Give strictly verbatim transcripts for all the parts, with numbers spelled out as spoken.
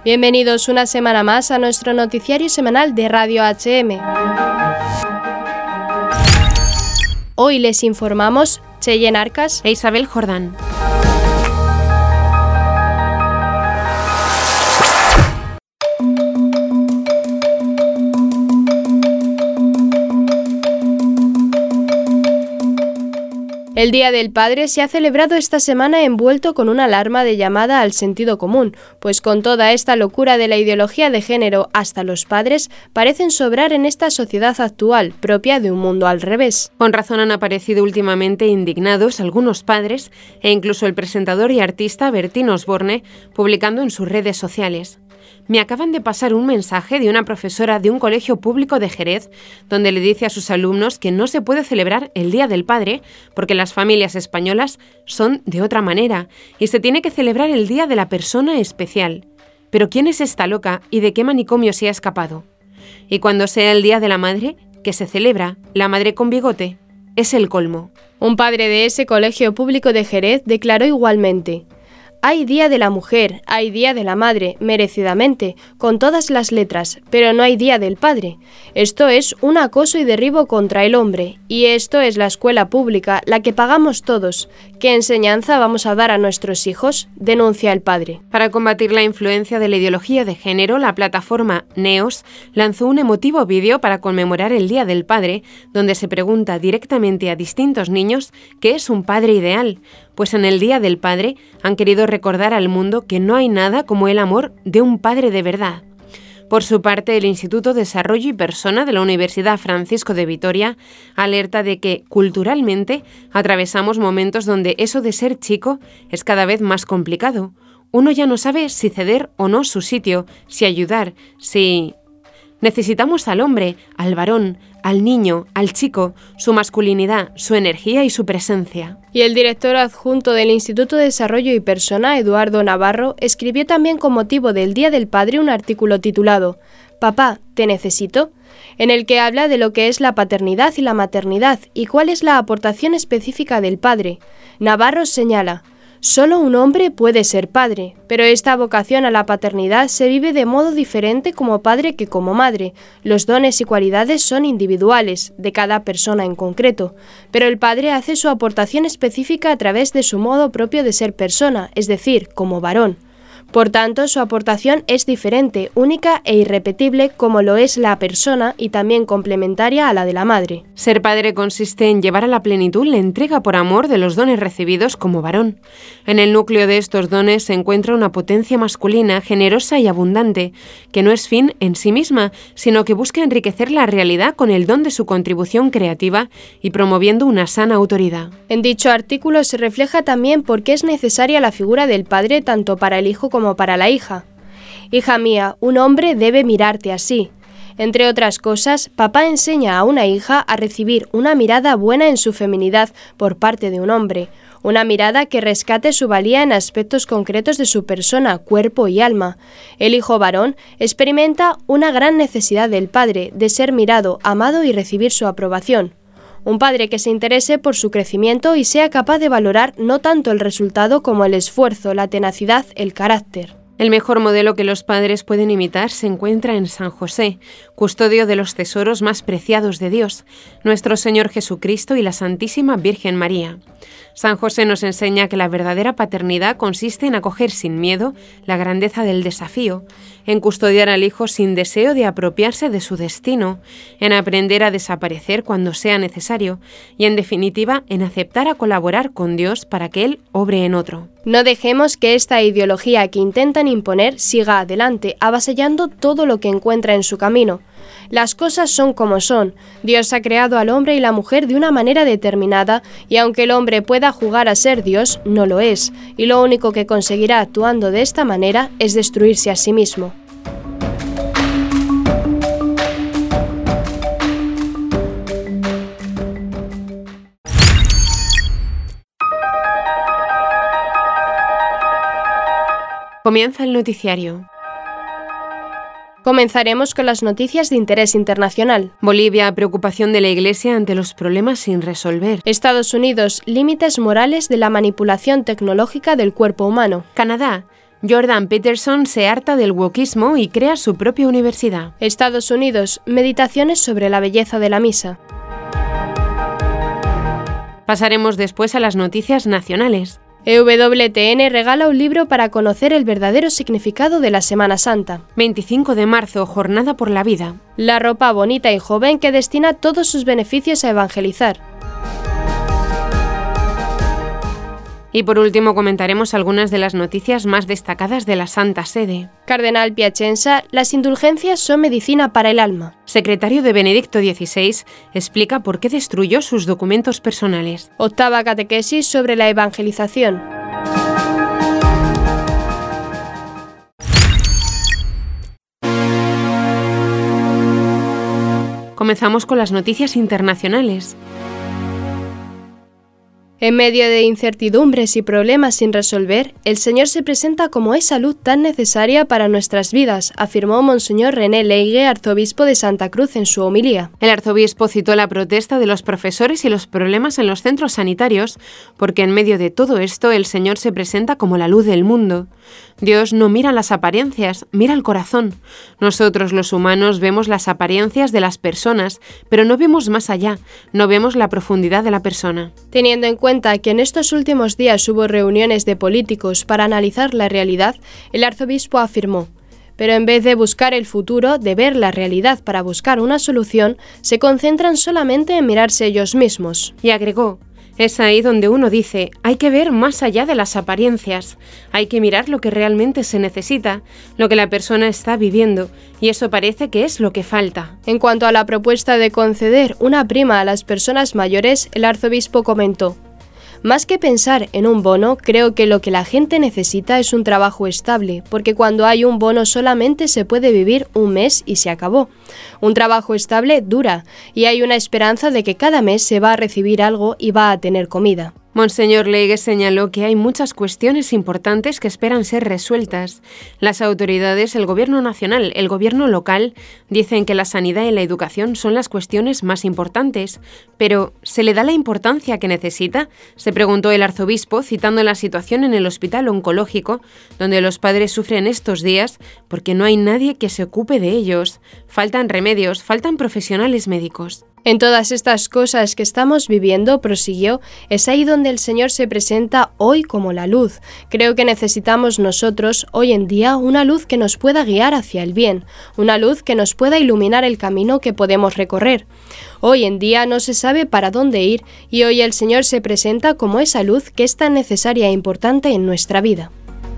Bienvenidos una semana más a nuestro noticiario semanal de Radio H M. Hoy les informamos Cheyenne Arcas e Isabel Jordán. El Día del Padre se ha celebrado esta semana envuelto con una alarma de llamada al sentido común, pues con toda esta locura de la ideología de género, hasta los padres parecen sobrar en esta sociedad actual, propia de un mundo al revés. Con razón han aparecido últimamente indignados algunos padres e incluso el presentador y artista Bertín Osborne, publicando en sus redes sociales. Me acaban de pasar un mensaje de una profesora de un colegio público de Jerez, donde le dice a sus alumnos que no se puede celebrar el Día del Padre porque las familias españolas son de otra manera y se tiene que celebrar el Día de la Persona Especial. ¿Pero quién es esta loca y de qué manicomio se ha escapado? Y cuando sea el Día de la Madre, que se celebra la madre con bigote, es el colmo. Un padre de ese colegio público de Jerez declaró igualmente: hay Día de la Mujer, hay Día de la Madre, merecidamente, con todas las letras, pero no hay Día del Padre. Esto es un acoso y derribo contra el hombre, y esto es la escuela pública, la que pagamos todos. ¿Qué enseñanza vamos a dar a nuestros hijos?, denuncia el padre. Para combatir la influencia de la ideología de género, la plataforma Neos lanzó un emotivo vídeo para conmemorar el Día del Padre, donde se pregunta directamente a distintos niños qué es un padre ideal, pues en el Día del Padre han querido recordar al mundo que no hay nada como el amor de un padre de verdad. Por su parte, el Instituto de Desarrollo y Persona de la Universidad Francisco de Vitoria alerta de que, culturalmente, atravesamos momentos donde eso de ser chico es cada vez más complicado. Uno ya no sabe si ceder o no su sitio, si ayudar, si... Necesitamos al hombre, al varón, al niño, al chico, su masculinidad, su energía y su presencia. Y el director adjunto del Instituto de Desarrollo y Persona, Eduardo Navarro, escribió también con motivo del Día del Padre un artículo titulado «Papá, ¿te necesito?», en el que habla de lo que es la paternidad y la maternidad y cuál es la aportación específica del padre. Navarro señala: solo un hombre puede ser padre, pero esta vocación a la paternidad se vive de modo diferente como padre que como madre. Los dones y cualidades son individuales, de cada persona en concreto, pero el padre hace su aportación específica a través de su modo propio de ser persona, es decir, como varón. Por tanto, su aportación es diferente, única e irrepetible como lo es la persona y también complementaria a la de la madre. Ser padre consiste en llevar a la plenitud la entrega por amor de los dones recibidos como varón. En el núcleo de estos dones se encuentra una potencia masculina, generosa y abundante, que no es fin en sí misma, sino que busca enriquecer la realidad con el don de su contribución creativa y promoviendo una sana autoridad. En dicho artículo se refleja también por qué es necesaria la figura del padre tanto para el hijo como para la hija. Hija mía, un hombre debe mirarte así. Entre otras cosas, papá enseña a una hija a recibir una mirada buena en su feminidad por parte de un hombre, una mirada que rescate su valía en aspectos concretos de su persona, cuerpo y alma. El hijo varón experimenta una gran necesidad del padre de ser mirado, amado y recibir su aprobación. Un padre que se interese por su crecimiento y sea capaz de valorar no tanto el resultado como el esfuerzo, la tenacidad, el carácter. El mejor modelo que los padres pueden imitar se encuentra en San José, custodio de los tesoros más preciados de Dios, nuestro Señor Jesucristo y la Santísima Virgen María. San José nos enseña que la verdadera paternidad consiste en acoger sin miedo la grandeza del desafío, en custodiar al hijo sin deseo de apropiarse de su destino, en aprender a desaparecer cuando sea necesario y, en definitiva, en aceptar a colaborar con Dios para que Él obre en otro. No dejemos que esta ideología que intentan imponer siga adelante, avasallando todo lo que encuentra en su camino. Las cosas son como son. Dios ha creado al hombre y la mujer de una manera determinada y aunque el hombre pueda jugar a ser Dios, no lo es, y lo único que conseguirá actuando de esta manera es destruirse a sí mismo. Comienza el noticiario. Comenzaremos con las noticias de interés internacional. Bolivia, preocupación de la Iglesia ante los problemas sin resolver. Estados Unidos, límites morales de la manipulación tecnológica del cuerpo humano. Canadá, Jordan Peterson se harta del wokismo y crea su propia universidad. Estados Unidos, meditaciones sobre la belleza de la misa. Pasaremos después a las noticias nacionales. E W T N regala un libro para conocer el verdadero significado de la Semana Santa. veinticinco de marzo, Jornada por la Vida. La ropa bonita y joven que destina todos sus beneficios a evangelizar. Y por último comentaremos algunas de las noticias más destacadas de la Santa Sede. Cardenal Piacenza, las indulgencias son medicina para el alma. Secretario de Benedicto dieciséis explica por qué destruyó sus documentos personales. Octava catequesis sobre la evangelización. Comenzamos con las noticias internacionales. En medio de incertidumbres y problemas sin resolver, el Señor se presenta como esa luz tan necesaria para nuestras vidas, afirmó Monseñor René Leigue, arzobispo de Santa Cruz, en su homilía. El arzobispo citó la protesta de los profesores y los problemas en los centros sanitarios, porque en medio de todo esto el Señor se presenta como la luz del mundo. Dios no mira las apariencias, mira el corazón. Nosotros los humanos vemos las apariencias de las personas, pero no vemos más allá, no vemos la profundidad de la persona. Teniendo en cuenta que en estos últimos días hubo reuniones de políticos para analizar la realidad, el arzobispo afirmó: pero en vez de buscar el futuro, de ver la realidad para buscar una solución, se concentran solamente en mirarse ellos mismos. Y agregó: es ahí donde uno dice, hay que ver más allá de las apariencias, hay que mirar lo que realmente se necesita, lo que la persona está viviendo, y eso parece que es lo que falta. En cuanto a la propuesta de conceder una prima a las personas mayores, el arzobispo comentó: más que pensar en un bono, creo que lo que la gente necesita es un trabajo estable, porque cuando hay un bono solamente se puede vivir un mes y se acabó. Un trabajo estable dura, y hay una esperanza de que cada mes se va a recibir algo y va a tener comida. Monseñor Leigue señaló que hay muchas cuestiones importantes que esperan ser resueltas. Las autoridades, el gobierno nacional, el gobierno local, dicen que la sanidad y la educación son las cuestiones más importantes. Pero, ¿se le da la importancia que necesita?, se preguntó el arzobispo, citando la situación en el hospital oncológico, donde los padres sufren estos días porque no hay nadie que se ocupe de ellos. Faltan remedios, faltan profesionales médicos. En todas estas cosas que estamos viviendo, prosiguió, es ahí donde el Señor se presenta hoy como la luz. Creo que necesitamos nosotros, hoy en día, una luz que nos pueda guiar hacia el bien, una luz que nos pueda iluminar el camino que podemos recorrer. Hoy en día no se sabe para dónde ir y hoy el Señor se presenta como esa luz que es tan necesaria e importante en nuestra vida.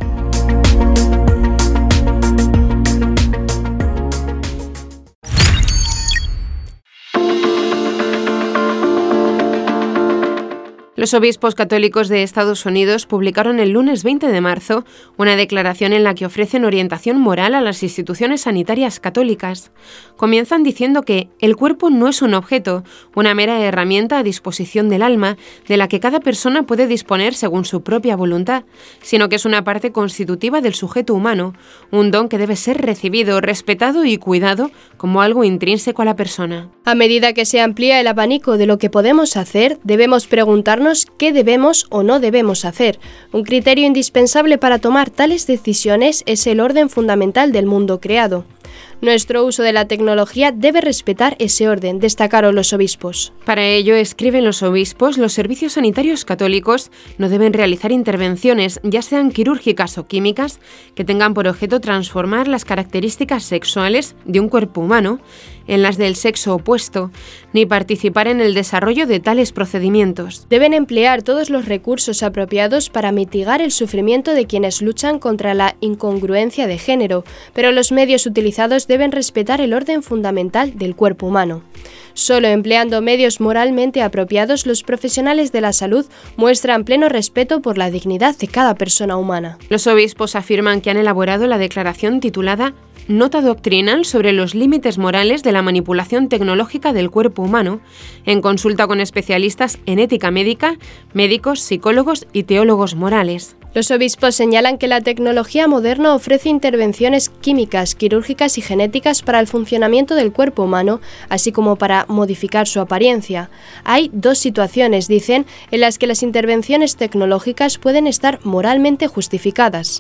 Los obispos católicos de Estados Unidos publicaron el lunes veinte de marzo una declaración en la que ofrecen orientación moral a las instituciones sanitarias católicas. Comienzan diciendo que el cuerpo no es un objeto, una mera herramienta a disposición del alma, de la que cada persona puede disponer según su propia voluntad, sino que es una parte constitutiva del sujeto humano, un don que debe ser recibido, respetado y cuidado como algo intrínseco a la persona. A medida que se amplía el abanico de lo que podemos hacer, debemos preguntarnos qué debemos o no debemos hacer. Un criterio indispensable para tomar tales decisiones es el orden fundamental del mundo creado. Nuestro uso de la tecnología debe respetar ese orden, destacaron los obispos. Para ello, escriben los obispos, los servicios sanitarios católicos no deben realizar intervenciones, ya sean quirúrgicas o químicas, que tengan por objeto transformar las características sexuales de un cuerpo humano en las del sexo opuesto, ni participar en el desarrollo de tales procedimientos. Deben emplear todos los recursos apropiados para mitigar el sufrimiento de quienes luchan contra la incongruencia de género, pero los medios utilizados deben respetar el orden fundamental del cuerpo humano. Solo empleando medios moralmente apropiados, los profesionales de la salud muestran pleno respeto por la dignidad de cada persona humana. Los obispos afirman que han elaborado la declaración titulada Nota doctrinal sobre los límites morales de la manipulación tecnológica del cuerpo humano, en consulta con especialistas en ética médica, médicos, psicólogos y teólogos morales. Los obispos señalan que la tecnología moderna ofrece intervenciones químicas, quirúrgicas y genéticas para el funcionamiento del cuerpo humano, así como para modificar su apariencia. Hay dos situaciones, dicen, en las que las intervenciones tecnológicas pueden estar moralmente justificadas.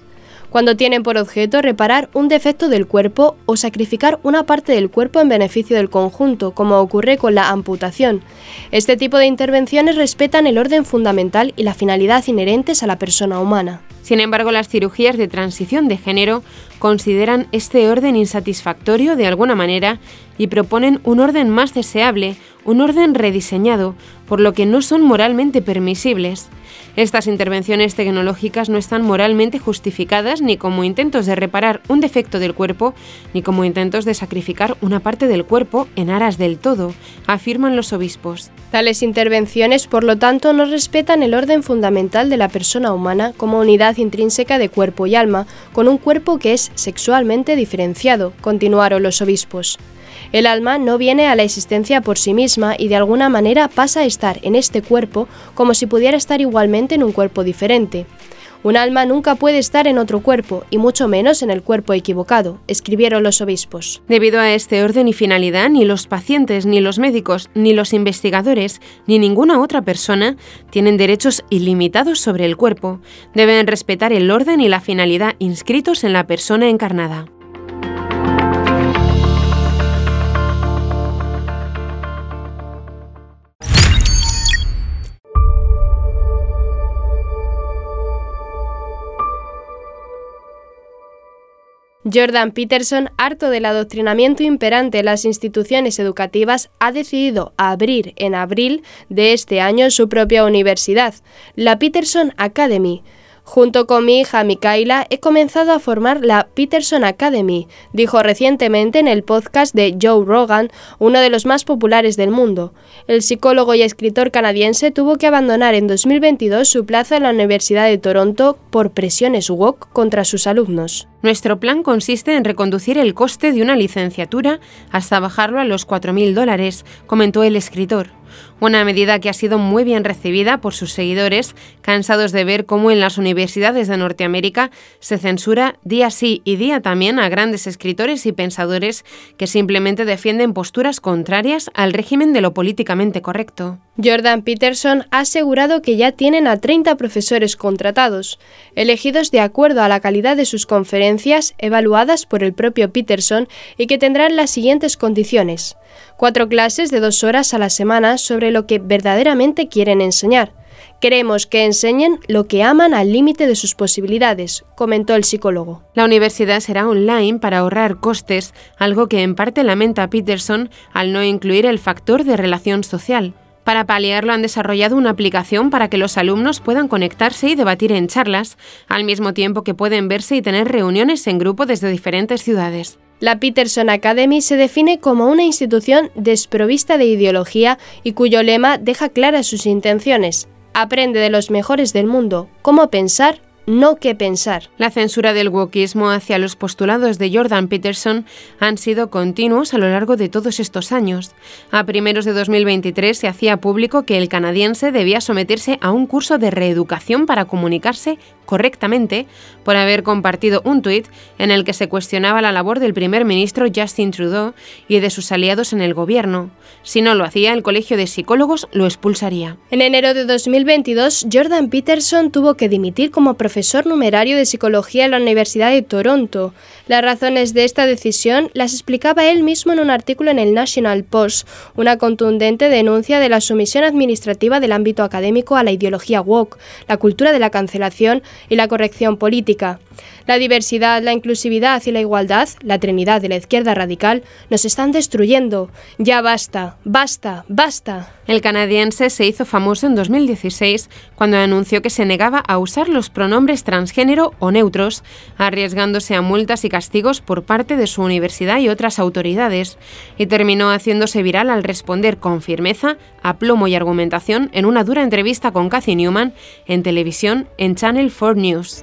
cuando tienen por objeto reparar un defecto del cuerpo o sacrificar una parte del cuerpo en beneficio del conjunto, como ocurre con la amputación. Este tipo de intervenciones respetan el orden fundamental y la finalidad inherentes a la persona humana. Sin embargo, las cirugías de transición de género consideran este orden insatisfactorio de alguna manera y proponen un orden más deseable, un orden rediseñado, por lo que no son moralmente permisibles. Estas intervenciones tecnológicas no están moralmente justificadas ni como intentos de reparar un defecto del cuerpo, ni como intentos de sacrificar una parte del cuerpo en aras del todo, afirman los obispos. Tales intervenciones, por lo tanto, no respetan el orden fundamental de la persona humana como unidad intrínseca de cuerpo y alma, con un cuerpo que es sexualmente diferenciado, continuaron los obispos. El alma no viene a la existencia por sí misma y de alguna manera pasa a estar en este cuerpo como si pudiera estar igualmente en un cuerpo diferente. Un alma nunca puede estar en otro cuerpo, y mucho menos en el cuerpo equivocado, escribieron los obispos. Debido a este orden y finalidad, ni los pacientes, ni los médicos, ni los investigadores, ni ninguna otra persona tienen derechos ilimitados sobre el cuerpo. Deben respetar el orden y la finalidad inscritos en la persona encarnada. Jordan Peterson, harto del adoctrinamiento imperante en las instituciones educativas, ha decidido abrir en abril de este año su propia universidad, la Peterson Academy. Junto con mi hija Micaela he comenzado a formar la Peterson Academy, dijo recientemente en el podcast de Joe Rogan, uno de los más populares del mundo. El psicólogo y escritor canadiense tuvo que abandonar en dos mil veintidós su plaza en la Universidad de Toronto por presiones woke contra sus alumnos. Nuestro plan consiste en reconducir el coste de una licenciatura hasta bajarlo a los cuatro mil dólares, comentó el escritor. Una medida que ha sido muy bien recibida por sus seguidores, cansados de ver cómo en las universidades de Norteamérica se censura día sí y día también a grandes escritores y pensadores que simplemente defienden posturas contrarias al régimen de lo políticamente correcto. Jordan Peterson ha asegurado que ya tienen a treinta profesores contratados, elegidos de acuerdo a la calidad de sus conferencias, evaluadas por el propio Peterson, y que tendrán las siguientes condiciones: cuatro clases de dos horas a la semana sobre lo que verdaderamente quieren enseñar. Queremos que enseñen lo que aman al límite de sus posibilidades, comentó el psicólogo. La universidad será online para ahorrar costes, algo que en parte lamenta Peterson al no incluir el factor de relación social. Para paliarlo han desarrollado una aplicación para que los alumnos puedan conectarse y debatir en charlas, al mismo tiempo que pueden verse y tener reuniones en grupo desde diferentes ciudades. La Peterson Academy se define como una institución desprovista de ideología y cuyo lema deja claras sus intenciones. Aprende de los mejores del mundo cómo pensar, no qué pensar. La censura del wokismo hacia los postulados de Jordan Peterson han sido continuos a lo largo de todos estos años. A primeros de dos mil veintitrés se hacía público que el canadiense debía someterse a un curso de reeducación para comunicarse correctamente por haber compartido un tuit en el que se cuestionaba la labor del primer ministro Justin Trudeau y de sus aliados en el gobierno. Si no lo hacía, el Colegio de Psicólogos lo expulsaría. En enero de dos mil veintidós, Jordan Peterson tuvo que dimitir como profesor numerario de psicología en la Universidad de Toronto. Las razones de esta decisión las explicaba él mismo en un artículo en el National Post, una contundente denuncia de la sumisión administrativa del ámbito académico a la ideología woke, la cultura de la cancelación y la corrección política. La diversidad, la inclusividad y la igualdad, la trinidad de la izquierda radical, nos están destruyendo. Ya basta, basta, basta. El canadiense se hizo famoso en dos mil dieciséis cuando anunció que se negaba a usar los pronombres transgénero o neutros, arriesgándose a multas y castigos por parte de su universidad y otras autoridades, y terminó haciéndose viral al responder con firmeza, aplomo y argumentación en una dura entrevista con Cathy Newman en televisión en Channel cuatro News.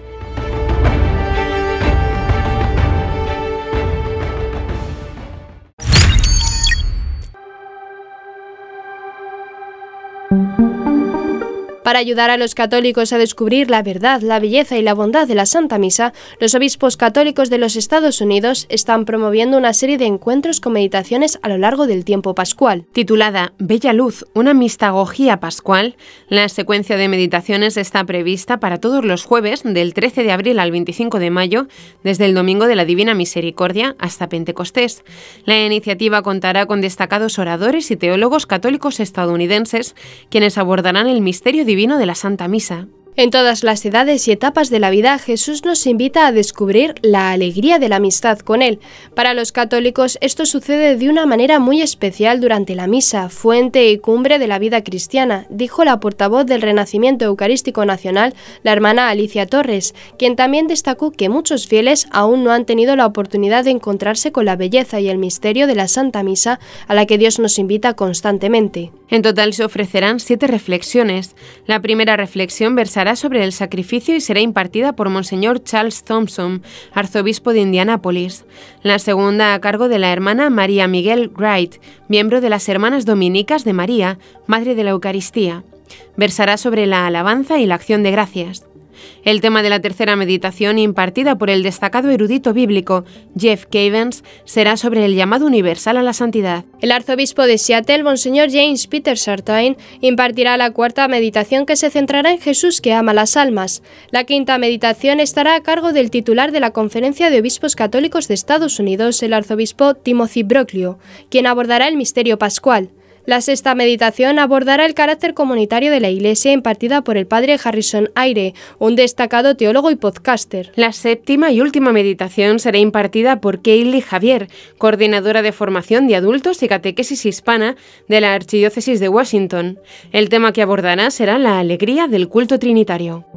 Para ayudar a los católicos a descubrir la verdad, la belleza y la bondad de la Santa Misa, los obispos católicos de los Estados Unidos están promoviendo una serie de encuentros con meditaciones a lo largo del tiempo pascual. Titulada Bella Luz, una mistagogía pascual, la secuencia de meditaciones está prevista para todos los jueves del trece de abril al veinticinco de mayo, desde el Domingo de la Divina Misericordia hasta Pentecostés. La iniciativa contará con destacados oradores y teólogos católicos estadounidenses, quienes abordarán el misterio divino de la Santa Misa. En todas las edades y etapas de la vida, Jesús nos invita a descubrir la alegría de la amistad con Él. Para los católicos, esto sucede de una manera muy especial durante la misa, fuente y cumbre de la vida cristiana, dijo la portavoz del Renacimiento Eucarístico Nacional, la hermana Alicia Torres, quien también destacó que muchos fieles aún no han tenido la oportunidad de encontrarse con la belleza y el misterio de la Santa Misa, a la que Dios nos invita constantemente. En total se ofrecerán siete reflexiones. La primera reflexión versará sobre el sacrificio y será impartida por Monseñor Charles Thompson, arzobispo de Indianápolis. La segunda a cargo de la hermana María Miguel Wright, miembro de las Hermanas Dominicas de María, Madre de la Eucaristía. Versará sobre la alabanza y la acción de gracias. El tema de la tercera meditación, impartida por el destacado erudito bíblico Jeff Cavens, será sobre el llamado universal a la santidad. El arzobispo de Seattle, Monseñor James Peter Sartain, impartirá la cuarta meditación, que se centrará en Jesús que ama las almas. La quinta meditación estará a cargo del titular de la Conferencia de Obispos Católicos de Estados Unidos, el arzobispo Timothy Broglio, quien abordará el misterio pascual. La sexta meditación abordará el carácter comunitario de la Iglesia, impartida por el padre Harrison Eyre, un destacado teólogo y podcaster. La séptima y última meditación será impartida por Kaylee Javier, coordinadora de formación de adultos y catequesis hispana de la Archidiócesis de Washington. El tema que abordará será la alegría del culto trinitario.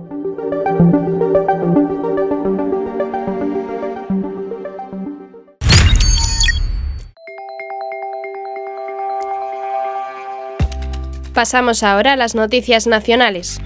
Pasamos ahora a las noticias nacionales.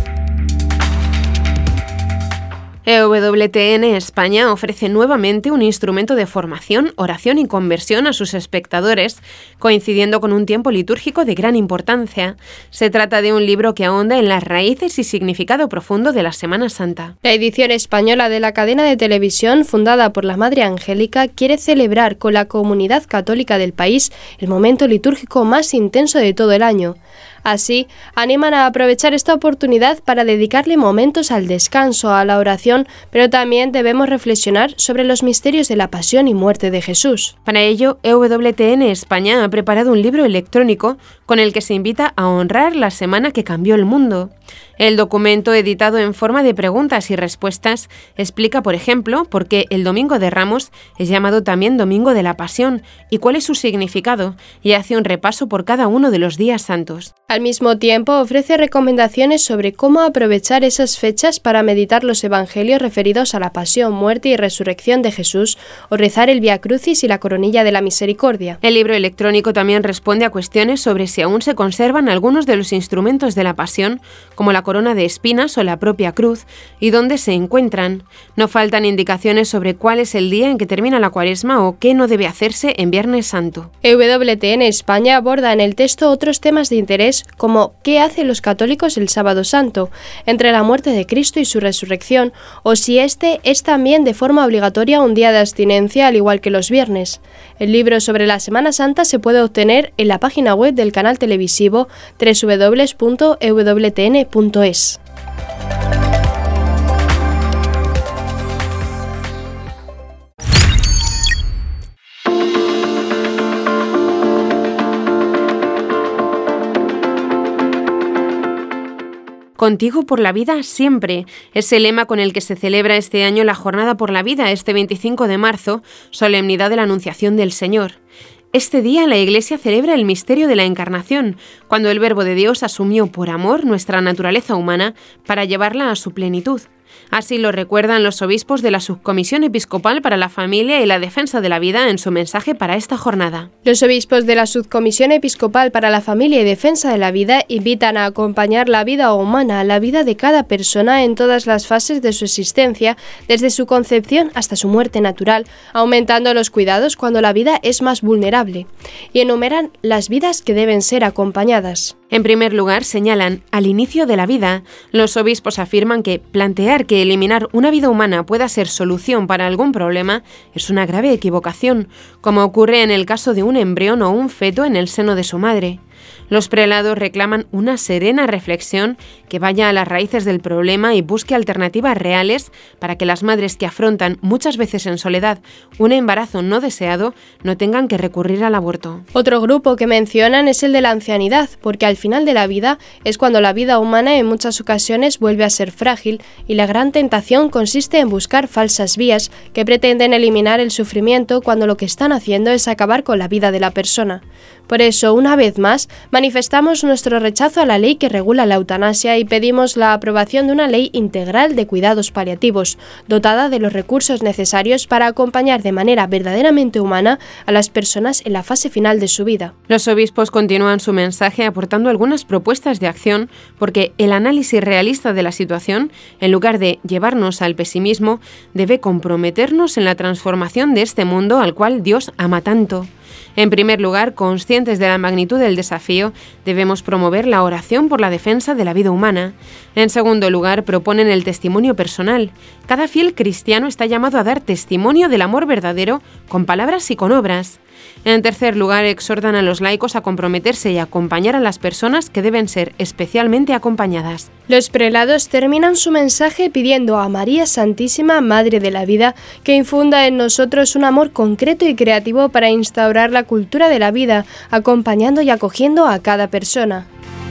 E W T N España ofrece nuevamente un instrumento de formación, oración y conversión a sus espectadores, coincidiendo con un tiempo litúrgico de gran importancia. Se trata de un libro que ahonda en las raíces y significado profundo de la Semana Santa. La edición española de la cadena de televisión, fundada por la Madre Angélica, quiere celebrar con la comunidad católica del país el momento litúrgico más intenso de todo el año. Así, animan a aprovechar esta oportunidad para dedicarle momentos al descanso, a la oración, pero también debemos reflexionar sobre los misterios de la pasión y muerte de Jesús. Para ello, E W T N España ha preparado un libro electrónico con el que se invita a honrar la semana que cambió el mundo. El documento, editado en forma de preguntas y respuestas, explica, por ejemplo, por qué el Domingo de Ramos es llamado también Domingo de la Pasión y cuál es su significado, y hace un repaso por cada uno de los días santos. Al mismo tiempo, ofrece recomendaciones sobre cómo aprovechar esas fechas para meditar los evangelios referidos a la pasión, muerte y resurrección de Jesús, o rezar el Vía Crucis y la Coronilla de la Misericordia. El libro electrónico también responde a cuestiones sobre si aún se conservan algunos de los instrumentos de la pasión, como la corona de espinas o la propia cruz, y dónde se encuentran. No faltan indicaciones sobre cuál es el día en que termina la Cuaresma o qué no debe hacerse en Viernes Santo. E W T N España aborda en el texto otros temas de interés, como qué hacen los católicos el Sábado Santo, entre la muerte de Cristo y su resurrección, o si este es también de forma obligatoria un día de abstinencia al igual que los viernes. El libro sobre la Semana Santa se puede obtener en la página web del canal televisivo doble u doble u doble u punto e w t n punto es. Contigo por la vida siempre es el lema con el que se celebra este año la Jornada por la Vida, este veinticinco de marzo, solemnidad de la Anunciación del Señor. Este día la Iglesia celebra el misterio de la Encarnación, cuando el Verbo de Dios asumió por amor nuestra naturaleza humana para llevarla a su plenitud. Así lo recuerdan los obispos de la Subcomisión Episcopal para la Familia y la Defensa de la Vida en su mensaje para esta jornada. Los obispos de la Subcomisión Episcopal para la Familia y Defensa de la Vida invitan a acompañar la vida humana, la vida de cada persona en todas las fases de su existencia, desde su concepción hasta su muerte natural, aumentando los cuidados cuando la vida es más vulnerable, y enumeran las vidas que deben ser acompañadas. En primer lugar, señalan, al inicio de la vida, los obispos afirman que plantear que eliminar una vida humana pueda ser solución para algún problema es una grave equivocación, como ocurre en el caso de un embrión o un feto en el seno de su madre. Los prelados reclaman una serena reflexión que vaya a las raíces del problema y busque alternativas reales para que las madres que afrontan, muchas veces en soledad, un embarazo no deseado, no tengan que recurrir al aborto. Otro grupo que mencionan es el de la ancianidad, porque al final de la vida es cuando la vida humana en muchas ocasiones vuelve a ser frágil y la gran tentación consiste en buscar falsas vías que pretenden eliminar el sufrimiento cuando lo que están haciendo es acabar con la vida de la persona. Por eso, una vez más, manifestamos nuestro rechazo a la ley que regula la eutanasia y pedimos la aprobación de una ley integral de cuidados paliativos, dotada de los recursos necesarios para acompañar de manera verdaderamente humana a las personas en la fase final de su vida. Los obispos continúan su mensaje aportando algunas propuestas de acción porque el análisis realista de la situación, en lugar de llevarnos al pesimismo, debe comprometernos en la transformación de este mundo al cual Dios ama tanto. En primer lugar, conscientes de la magnitud del desafío, debemos promover la oración por la defensa de la vida humana. En segundo lugar, proponen el testimonio personal. Cada fiel cristiano está llamado a dar testimonio del amor verdadero con palabras y con obras. En tercer lugar, exhortan a los laicos a comprometerse y a acompañar a las personas que deben ser especialmente acompañadas. Los prelados terminan su mensaje pidiendo a María Santísima, Madre de la Vida, que infunda en nosotros un amor concreto y creativo para instaurar la cultura de la vida, acompañando y acogiendo a cada persona.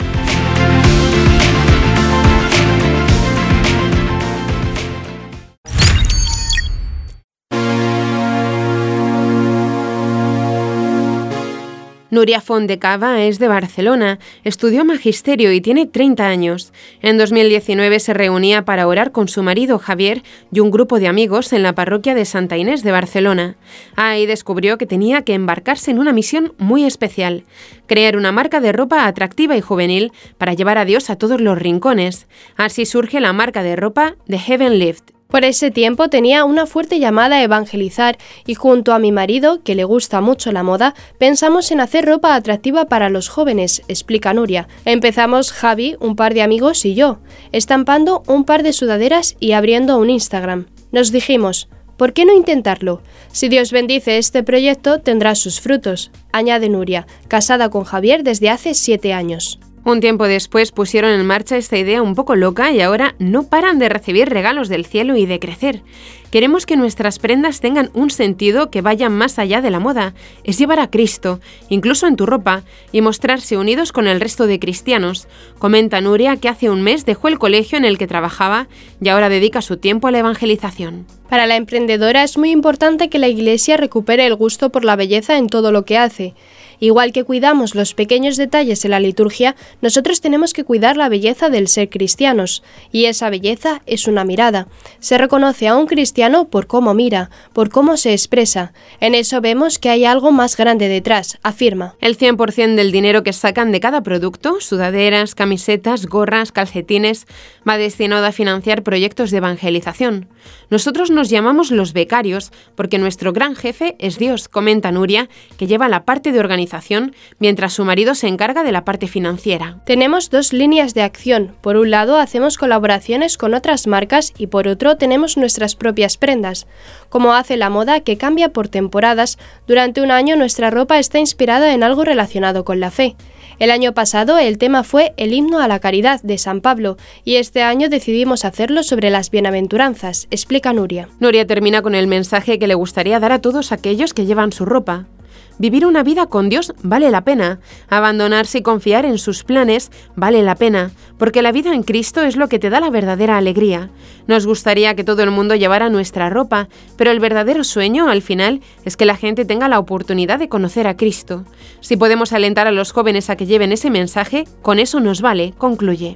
Núria Font de Cava es de Barcelona, estudió magisterio y tiene treinta años. En dos mil diecinueve se reunía para orar con su marido Javier y un grupo de amigos en la parroquia de Santa Inés de Barcelona. Ahí descubrió que tenía que embarcarse en una misión muy especial, crear una marca de ropa atractiva y juvenil para llevar a Dios a todos los rincones. Así surge la marca de ropa The Heaven Lift. Por ese tiempo tenía una fuerte llamada a evangelizar y junto a mi marido, que le gusta mucho la moda, pensamos en hacer ropa atractiva para los jóvenes, explica Núria. Empezamos Javi, un par de amigos y yo, estampando un par de sudaderas y abriendo un Instagram. Nos dijimos, ¿por qué no intentarlo? Si Dios bendice este proyecto, tendrá sus frutos, añade Núria, casada con Javier desde hace siete años. Un tiempo después pusieron en marcha esta idea un poco loca y ahora no paran de recibir regalos del cielo y de crecer. Queremos que nuestras prendas tengan un sentido que vaya más allá de la moda. Es llevar a Cristo, incluso en tu ropa, y mostrarse unidos con el resto de cristianos. Comenta Núria que hace un mes dejó el colegio en el que trabajaba y ahora dedica su tiempo a la evangelización. Para la emprendedora es muy importante que la Iglesia recupere el gusto por la belleza en todo lo que hace. Igual que cuidamos los pequeños detalles en la liturgia, nosotros tenemos que cuidar la belleza del ser cristianos, y esa belleza es una mirada. Se reconoce a un cristiano por cómo mira, por cómo se expresa. En eso vemos que hay algo más grande detrás, afirma. El cien por ciento del dinero que sacan de cada producto, sudaderas, camisetas, gorras, calcetines, va destinado a financiar proyectos de evangelización. Nosotros nos llamamos los becarios porque nuestro gran jefe es Dios, comenta Núria, que lleva la parte de organización mientras su marido se encarga de la parte financiera. Tenemos dos líneas de acción. Por un lado, hacemos colaboraciones con otras marcas y por otro, tenemos nuestras propias prendas. Como hace la moda, que cambia por temporadas, durante un año nuestra ropa está inspirada en algo relacionado con la fe. El año pasado el tema fue el himno a la caridad de San Pablo y este año decidimos hacerlo sobre las bienaventuranzas, explica Núria. Núria termina con el mensaje que le gustaría dar a todos aquellos que llevan su ropa. Vivir una vida con Dios vale la pena. Abandonarse y confiar en sus planes vale la pena, porque la vida en Cristo es lo que te da la verdadera alegría. Nos gustaría que todo el mundo llevara nuestra ropa, pero el verdadero sueño, al final, es que la gente tenga la oportunidad de conocer a Cristo. Si podemos alentar a los jóvenes a que lleven ese mensaje, con eso nos vale, concluye.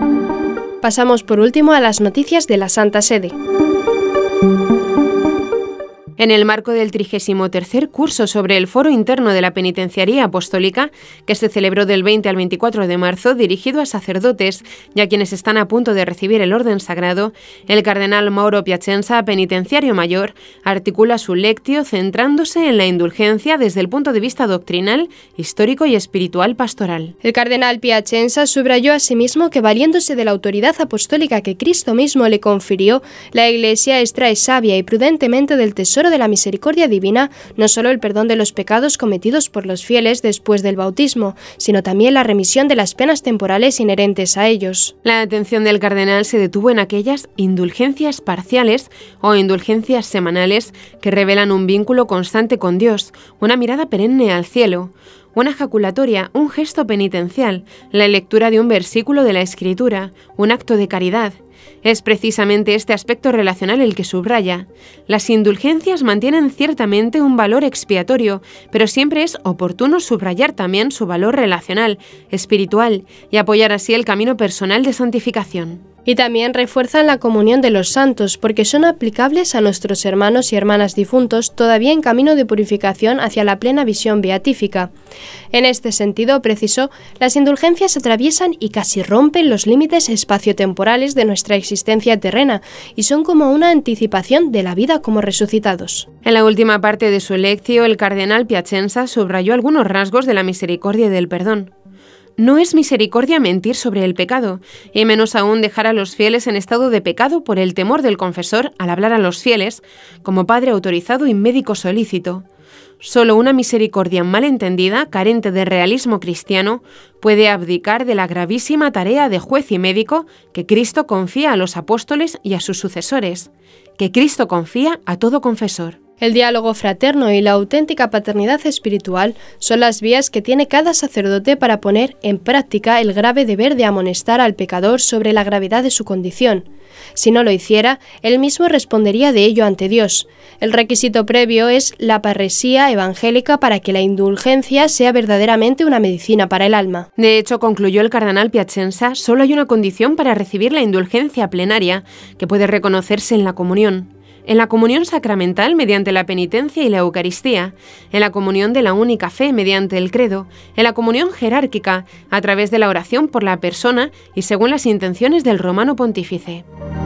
Pasamos por último a las noticias de la Santa Sede. En el marco del trigésimo tercer curso sobre el Foro Interno de la Penitenciaría Apostólica, que se celebró del veinte al veinticuatro de marzo, dirigido a sacerdotes y a quienes están a punto de recibir el orden sagrado, el cardenal Mauro Piacenza, penitenciario mayor, articula su lectio centrándose en la indulgencia desde el punto de vista doctrinal, histórico y espiritual pastoral. El cardenal Piacenza subrayó asimismo que, valiéndose de la autoridad apostólica que Cristo mismo le confirió, la Iglesia extrae sabia y prudentemente del tesoro de la misericordia divina no solo el perdón de los pecados cometidos por los fieles después del bautismo, sino también la remisión de las penas temporales inherentes a ellos. La atención del cardenal se detuvo en aquellas indulgencias parciales o indulgencias semanales que revelan un vínculo constante con Dios, una mirada perenne al cielo, una ejaculatoria, un gesto penitencial, la lectura de un versículo de la Escritura, un acto de caridad. Es precisamente este aspecto relacional el que subraya. Las indulgencias mantienen ciertamente un valor expiatorio, pero siempre es oportuno subrayar también su valor relacional, espiritual, y apoyar así el camino personal de santificación. Y también refuerzan la comunión de los santos, porque son aplicables a nuestros hermanos y hermanas difuntos todavía en camino de purificación hacia la plena visión beatífica. En este sentido, precisó, las indulgencias atraviesan y casi rompen los límites espaciotemporales de nuestra existencia terrena y son como una anticipación de la vida como resucitados. En la última parte de su lectio, el cardenal Piacenza subrayó algunos rasgos de la misericordia y del perdón. No es misericordia mentir sobre el pecado, y menos aún dejar a los fieles en estado de pecado por el temor del confesor al hablar a los fieles, como padre autorizado y médico solícito. Solo una misericordia mal entendida, carente de realismo cristiano, puede abdicar de la gravísima tarea de juez y médico que Cristo confía a los apóstoles y a sus sucesores, que Cristo confía a todo confesor. El diálogo fraterno y la auténtica paternidad espiritual son las vías que tiene cada sacerdote para poner en práctica el grave deber de amonestar al pecador sobre la gravedad de su condición. Si no lo hiciera, él mismo respondería de ello ante Dios. El requisito previo es la parresía evangélica para que la indulgencia sea verdaderamente una medicina para el alma. De hecho, concluyó el cardenal Piacenza, solo hay una condición para recibir la indulgencia plenaria, que puede reconocerse en la comunión. En la comunión sacramental mediante la penitencia y la Eucaristía, en la comunión de la única fe mediante el credo, en la comunión jerárquica a través de la oración por la persona y según las intenciones del Romano Pontífice.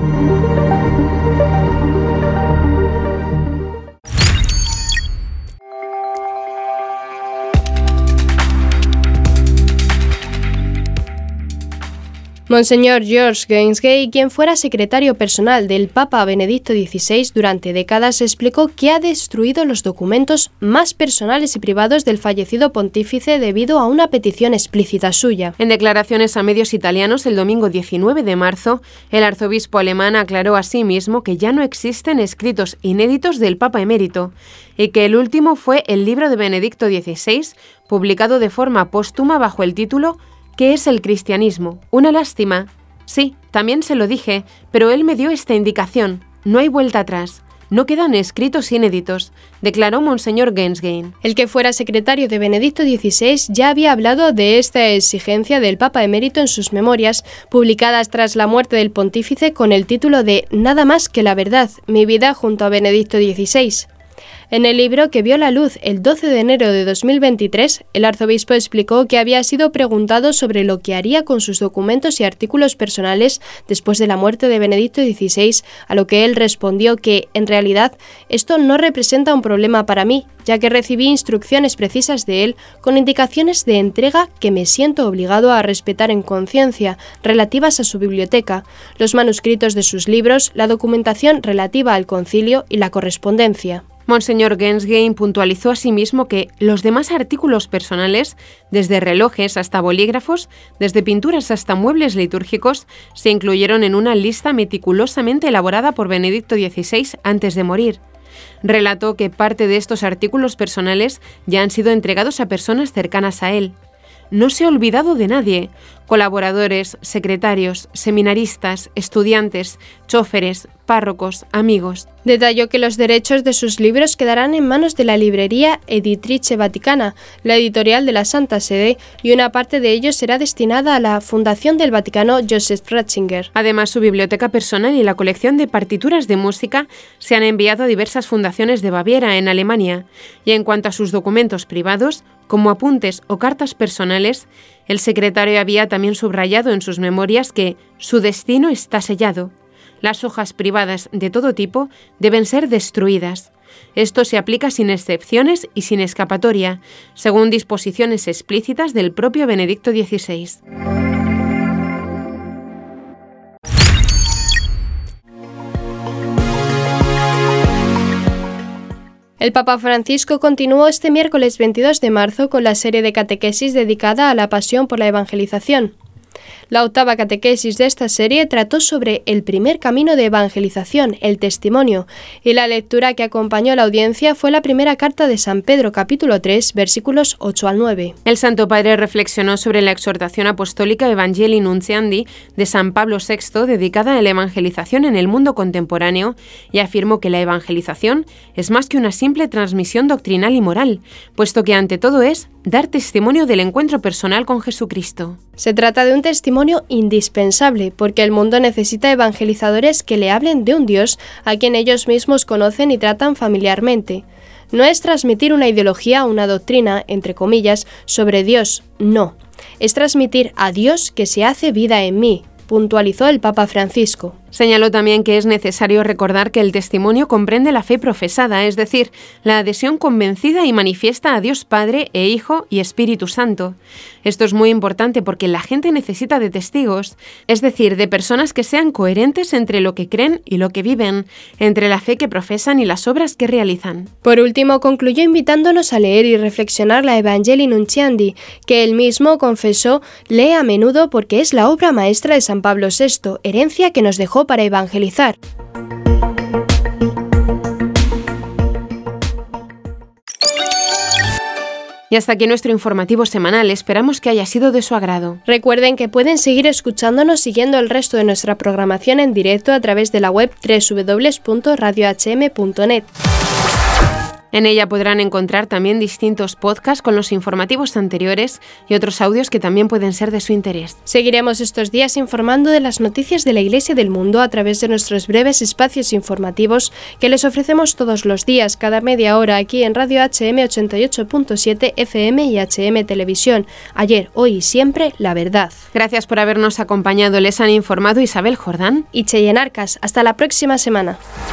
Monseñor George Gainsgay, quien fuera secretario personal del Papa Benedicto dieciséis durante décadas, explicó que ha destruido los documentos más personales y privados del fallecido pontífice debido a una petición explícita suya. En declaraciones a medios italianos el domingo diecinueve de marzo, el arzobispo alemán aclaró asimismo que ya no existen escritos inéditos del Papa emérito y que el último fue el libro de Benedicto dieciséis, publicado de forma póstuma bajo el título ¿Qué es el cristianismo? Una lástima. Sí, también se lo dije, pero él me dio esta indicación. No hay vuelta atrás. No quedan escritos inéditos, declaró Monseñor Gainsgay. El que fuera secretario de Benedicto dieciséis ya había hablado de esta exigencia del Papa emérito en sus memorias, publicadas tras la muerte del pontífice con el título de Nada más que la verdad, mi vida junto a Benedicto dieciséis. En el libro, que vio la luz el doce de enero de dos mil veintitrés, el arzobispo explicó que había sido preguntado sobre lo que haría con sus documentos y artículos personales después de la muerte de Benedicto dieciséis, a lo que él respondió que, en realidad, esto no representa un problema para mí, ya que recibí instrucciones precisas de él con indicaciones de entrega que me siento obligado a respetar en conciencia, relativas a su biblioteca, los manuscritos de sus libros, la documentación relativa al concilio y la correspondencia. Monseñor Gainsgay puntualizó asimismo que los demás artículos personales, desde relojes hasta bolígrafos, desde pinturas hasta muebles litúrgicos, se incluyeron en una lista meticulosamente elaborada por Benedicto dieciséis antes de morir. Relató que parte de estos artículos personales ya han sido entregados a personas cercanas a él. No se ha olvidado de nadie. colaboradores, secretarios, seminaristas, estudiantes, choferes, párrocos, amigos. Detalló que los derechos de sus libros quedarán en manos de la librería Editrice Vaticana, la editorial de la Santa Sede, y una parte de ellos será destinada a la Fundación del Vaticano Joseph Ratzinger. Además, su biblioteca personal y la colección de partituras de música se han enviado a diversas fundaciones de Baviera, en Alemania, y en cuanto a sus documentos privados, como apuntes o cartas personales, el secretario había también subrayado en sus memorias que su destino está sellado. Las hojas privadas de todo tipo deben ser destruidas. Esto se aplica sin excepciones y sin escapatoria, según disposiciones explícitas del propio Benedicto dieciséis. El Papa Francisco continuó este miércoles veintidós de marzo con la serie de catequesis dedicada a la pasión por la evangelización. La octava catequesis de esta serie trató sobre el primer camino de evangelización, el testimonio, y la lectura que acompañó a la audiencia fue la primera carta de San Pedro, capítulo tres, versículos ocho al nueve. El Santo Padre reflexionó sobre la exhortación apostólica Evangelii Nuntiandi de San Pablo sexto, dedicada a la evangelización en el mundo contemporáneo, y afirmó que la evangelización es más que una simple transmisión doctrinal y moral, puesto que ante todo es dar testimonio del encuentro personal con Jesucristo. Se trata de un testimonio indispensable, porque el mundo necesita evangelizadores que le hablen de un Dios a quien ellos mismos conocen y tratan familiarmente. No es transmitir una ideología o una doctrina, entre comillas, sobre Dios, no. Es transmitir a Dios que se hace vida en mí, puntualizó el Papa Francisco. Señaló también que es necesario recordar que el testimonio comprende la fe profesada, es decir, la adhesión convencida y manifiesta a Dios Padre e Hijo y Espíritu Santo. Esto es muy importante porque la gente necesita de testigos, es decir, de personas que sean coherentes entre lo que creen y lo que viven, entre la fe que profesan y las obras que realizan. Por último, concluyó invitándonos a leer y reflexionar la Evangelii Nuntiandi, que él mismo confesó lee a menudo porque es la obra maestra de San Pablo sexto, herencia que nos dejó para evangelizar. Y hasta aquí nuestro informativo semanal. Esperamos que haya sido de su agrado. Recuerden que pueden seguir escuchándonos siguiendo el resto de nuestra programación en directo a través de la web doble u doble u doble u punto radio h m punto net. En ella podrán encontrar también distintos podcasts con los informativos anteriores y otros audios que también pueden ser de su interés. Seguiremos estos días informando de las noticias de la Iglesia del mundo a través de nuestros breves espacios informativos que les ofrecemos todos los días, cada media hora, aquí en Radio H M ochenta y ocho punto siete F M y H M Televisión. Ayer, hoy y siempre, la verdad. Gracias por habernos acompañado. Les han informado Isabel Jordán y Cheyenne Arcas. Hasta la próxima semana.